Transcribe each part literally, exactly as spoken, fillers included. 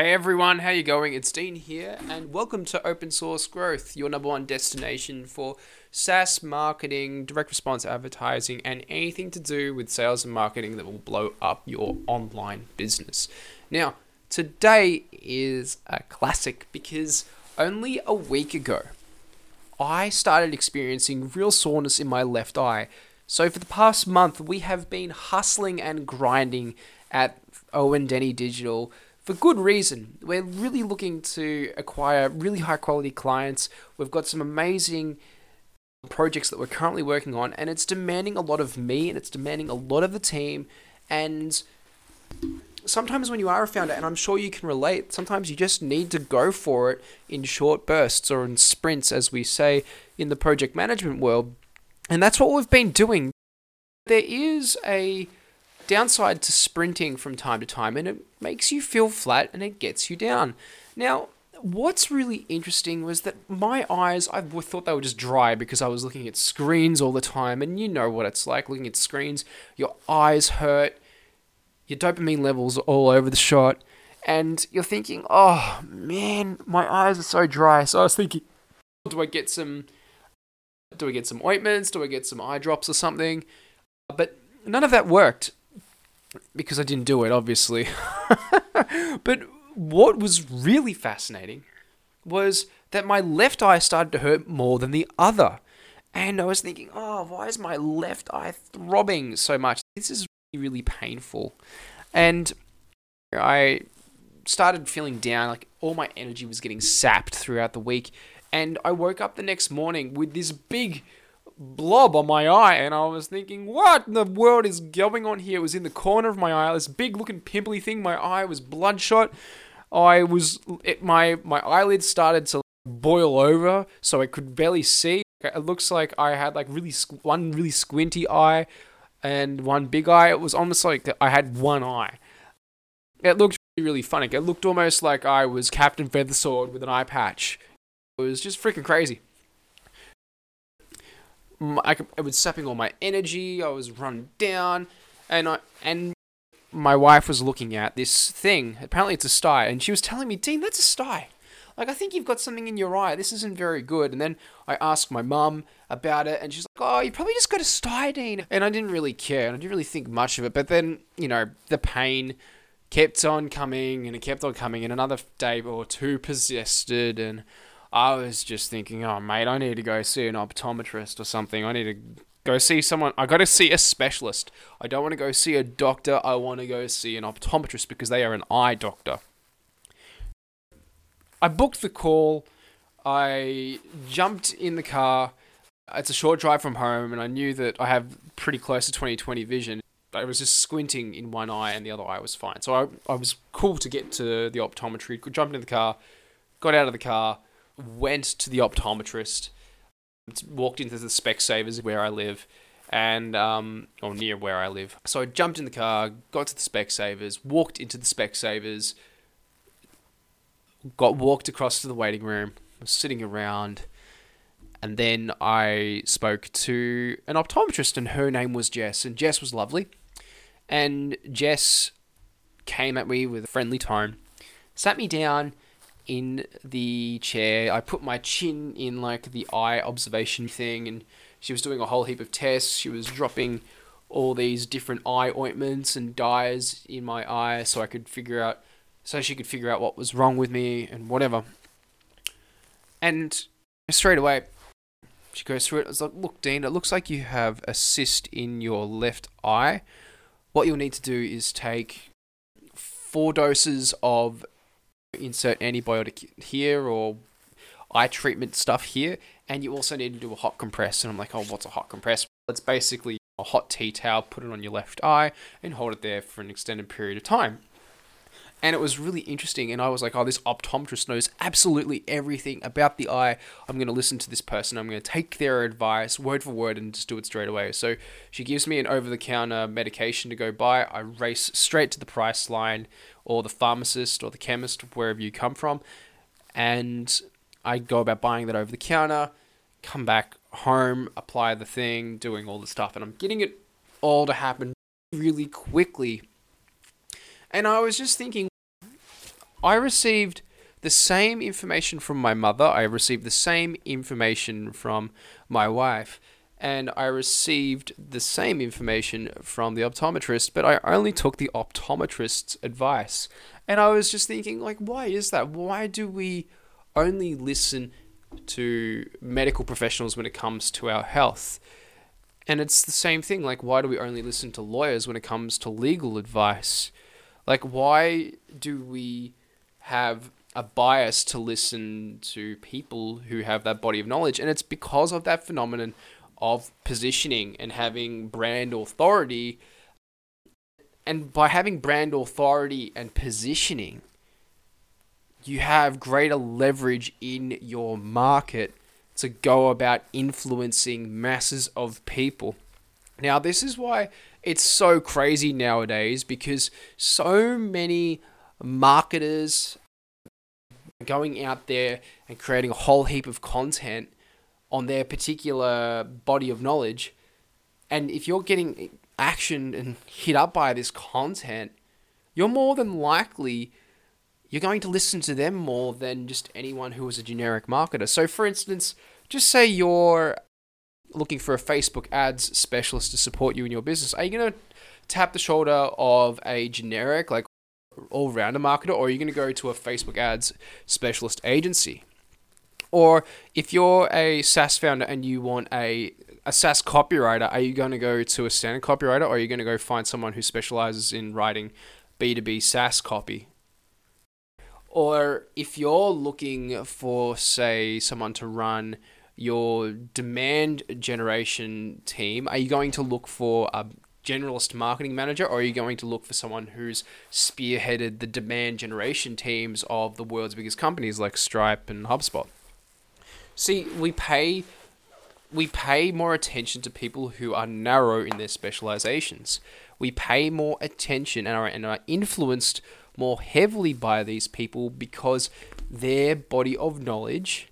Hey everyone, how you going? It's Dean here, and welcome to Open Source Growth, your number one destination for SaaS marketing, direct response advertising, and anything to do with sales and marketing that will blow up your online business. Now, today is a classic because only a week ago, I started experiencing real soreness in my left eye. So for the past month, we have been hustling and grinding at Owen Denny Digital for good reason. We're really looking to acquire really high quality clients. We've got some amazing projects that we're currently working on, and it's demanding a lot of me and it's demanding a lot of the team. And sometimes when you are a founder, and I'm sure you can relate, sometimes you just need to go for it in short bursts or in sprints, as we say in the project management world. And that's what we've been doing. There is a downside to sprinting from time to time, and it makes you feel flat and it gets you down. Now, what's really interesting was that my eyes, I thought they were just dry because I was looking at screens all the time, and you know what it's like looking at screens. Your eyes hurt, your dopamine levels are all over the shot, and you're thinking, oh man, my eyes are so dry. So I was thinking, do I get some do I get some ointments? Do I get some eye drops or something? But none of that worked, because I didn't do it, obviously. But what was really fascinating was that my left eye started to hurt more than the other. And I was thinking, oh, why is my left eye throbbing so much? This is really, really painful. And I started feeling down, like all my energy was getting sapped throughout the week. And I woke up the next morning with this big blob on my eye, and I was thinking, what in the world is going on here? It was in the corner of my eye, this big looking pimply thing. My eye was bloodshot. I was it, my my eyelids started to boil over, so I could barely see. It looks like I had like really one really squinty eye and one big eye. It was almost like I had one eye. It looked really, really funny. It looked almost like I was Captain Feathersword with an eye patch. It was just freaking crazy. I, it was sapping all my energy. I was run down, and I and my wife was looking at this thing. Apparently, it's a sty, and she was telling me, "Dean, that's a sty. Like, I think you've got something in your eye. This isn't very good." And then I asked my mum about it, and she's like, "Oh, you probably just got a sty, Dean." And I didn't really care, and I didn't really think much of it. But then, you know, the pain kept on coming, and it kept on coming, and another day or two persisted, and I was just thinking, oh, mate, I need to go see an optometrist or something. I need to go see someone. I got to see a specialist. I don't want to go see a doctor. I want to go see an optometrist because they are an eye doctor. I booked the call. I jumped in the car. It's a short drive from home, and I knew that I have pretty close to twenty twenty vision. I was just squinting in one eye, and the other eye was fine. So I, I was cool to get to the optometry. Jumped in the car, got out of the car, went to the optometrist, walked into the Specsavers where I live, and um, or near where I live. So I jumped in the car, got to the Specsavers, walked into the Specsavers, got walked across to the waiting room, was sitting around, and then I spoke to an optometrist, and her name was Jess, and Jess was lovely, and Jess came at me with a friendly tone, sat me down in the chair. I put my chin in like the eye observation thing, and she was doing a whole heap of tests. She was dropping all these different eye ointments and dyes in my eye so I could figure out, so she could figure out what was wrong with me and whatever. And straight away, she goes through it. I was like, look, Dean, it looks like you have a cyst in your left eye. What you'll need to do is take four doses of insert antibiotic here or eye treatment stuff here, and you also need to do a hot compress. And I'm like, oh, what's a hot compress? It's basically a hot tea towel, put it on your left eye and hold it there for an extended period of time. And it was really interesting, and I was like, oh, this optometrist knows absolutely everything about the eye. I'm going to listen to this person. I'm going to take their advice word for word and just do it straight away. So she gives me an over-the-counter medication to go buy. I race straight to the price line or the pharmacist or the chemist, wherever you come from, and I go about buying that over the counter, come back home, apply the thing, doing all the stuff, and I'm getting it all to happen really quickly. And I was just thinking, I received the same information from my mother, I received the same information from my wife, and I received the same information from the optometrist, but I only took the optometrist's advice. And I was just thinking, like, why is that? Why do we only listen to medical professionals when it comes to our health? And it's the same thing, like, why do we only listen to lawyers when it comes to legal advice? Like, why do we have a bias to listen to people who have that body of knowledge? And it's because of that phenomenon of positioning and having brand authority. And by having brand authority and positioning, you have greater leverage in your market to go about influencing masses of people. Now, this is why it's so crazy nowadays, because so many marketers are going out there and creating a whole heap of content on their particular body of knowledge. And if you're getting action and hit up by this content, you're more than likely you're going to listen to them more than just anyone who is a generic marketer. So for instance, just say you're looking for a Facebook ads specialist to support you in your business. Are you going to tap the shoulder of a generic, like all-rounder marketer, or are you going to go to a Facebook ads specialist agency? Or if you're a SaaS founder and you want a, a SaaS copywriter, are you going to go to a standard copywriter, or are you going to go find someone who specializes in writing B two B SaaS copy? Or if you're looking for, say, someone to run your demand generation team, are you going to look for a generalist marketing manager, or are you going to look for someone who's spearheaded the demand generation teams of the world's biggest companies like Stripe and HubSpot? See, we pay we pay more attention to people who are narrow in their specializations. We pay more attention and are, and are influenced more heavily by these people because their body of knowledge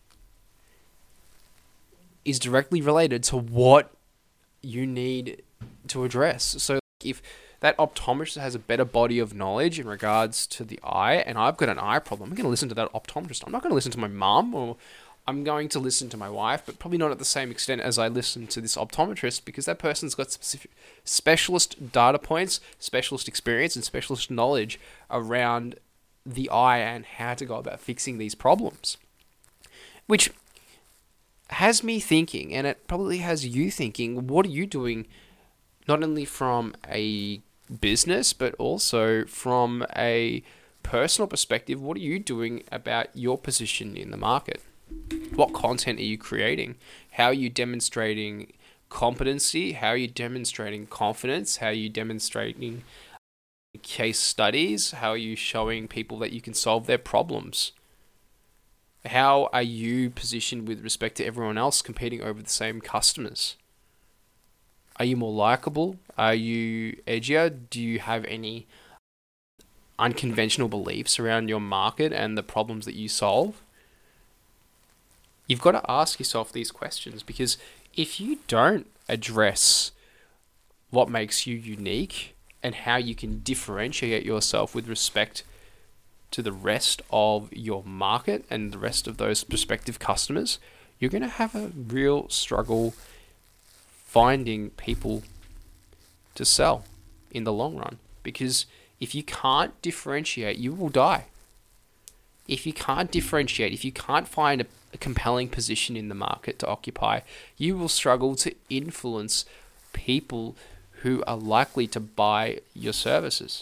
is directly related to what you need to address. So if that optometrist has a better body of knowledge in regards to the eye, and I've got an eye problem, I'm going to listen to that optometrist. I'm not going to listen to my mum, or I'm going to listen to my wife, but probably not at the same extent as I listen to this optometrist, because that person's got specific specialist data points, specialist experience, and specialist knowledge around the eye and how to go about fixing these problems. Which has me thinking, and it probably has you thinking, what are you doing not only from a business, but also from a personal perspective? What are you doing about your position in the market? What content are you creating? How are you demonstrating competency? How are you demonstrating confidence? How are you demonstrating case studies? How are you showing people that you can solve their problems? How are you positioned with respect to everyone else competing over the same customers? Are you more likable? Are you edgier? Do you have any unconventional beliefs around your market and the problems that you solve? You've got to ask yourself these questions, because if you don't address what makes you unique and how you can differentiate yourself with respect to the rest of your market and the rest of those prospective customers, you're going to have a real struggle finding people to sell in the long run. Because if you can't differentiate, you will die. If you can't differentiate, if you can't find a, a compelling position in the market to occupy, you will struggle to influence people who are likely to buy your services.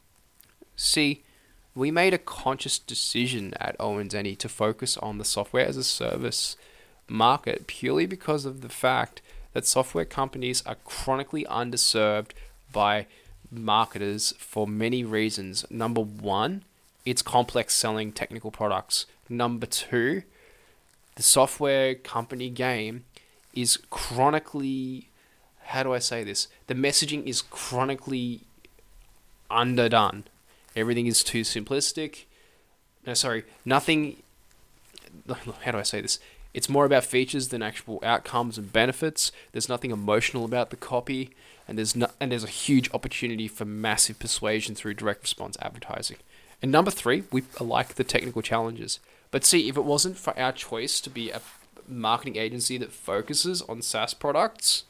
See, we made a conscious decision at Owens Any to focus on the software as a service market purely because of the fact that software companies are chronically underserved by marketers for many reasons. Number one, it's complex selling technical products. Number two, the software company game is chronically, how do I say this? The messaging is chronically underdone. Everything is too simplistic. No, sorry, nothing, how do I say this? It's more about features than actual outcomes and benefits. There's nothing emotional about the copy, and there's no, and there's a huge opportunity for massive persuasion through direct response advertising. And number three, we like the technical challenges. But see, if it wasn't for our choice to be a marketing agency that focuses on SaaS products,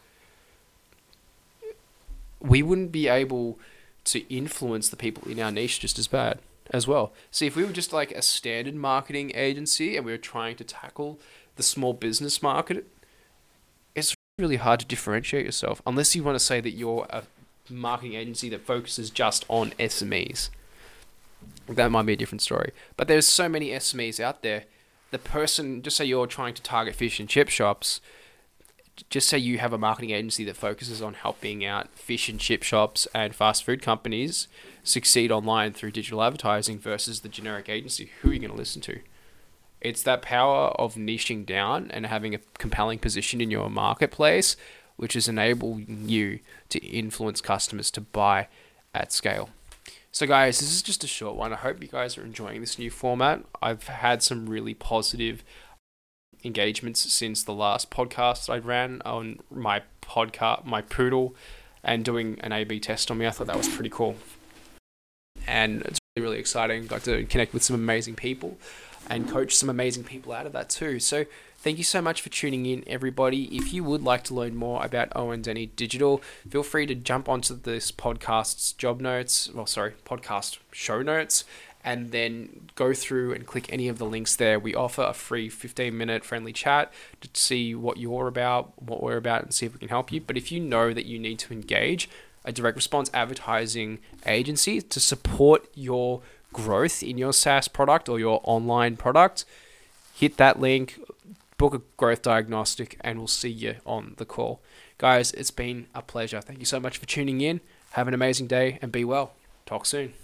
we wouldn't be able to influence the people in our niche just as bad as well. See, if we were just like a standard marketing agency and we were trying to tackle the small business market, it's really hard to differentiate yourself unless you want to say that you're a marketing agency that focuses just on S M Es. That might be a different story. But there's so many S M Es out there. The person, just say you're trying to target fish and chip shops, just say you have a marketing agency that focuses on helping out fish and chip shops and fast food companies succeed online through digital advertising versus the generic agency. Who are you going to listen to? It's that power of niching down and having a compelling position in your marketplace, which is enabling you to influence customers to buy at scale. So guys, this is just a short one. I hope you guys are enjoying this new format. I've had some really positive engagements since the last podcast I ran on my podcast, my Poodle, and doing an A B test on me. I thought that was pretty cool. And it's really, really exciting. Got to connect with some amazing people and coach some amazing people out of that too. So thank you so much for tuning in, everybody. If you would like to learn more about Owen Denny Digital, feel free to jump onto this podcast's job notes, well, sorry, podcast show notes, and then go through and click any of the links there. We offer a free fifteen minute friendly chat to see what you're about, what we're about, and see if we can help you. But if you know that you need to engage a direct response advertising agency to support your growth in your SaaS product or your online product, hit that link, book a growth diagnostic, and we'll see you on the call. Guys, it's been a pleasure. Thank you so much for tuning in. Have an amazing day and be well. Talk soon.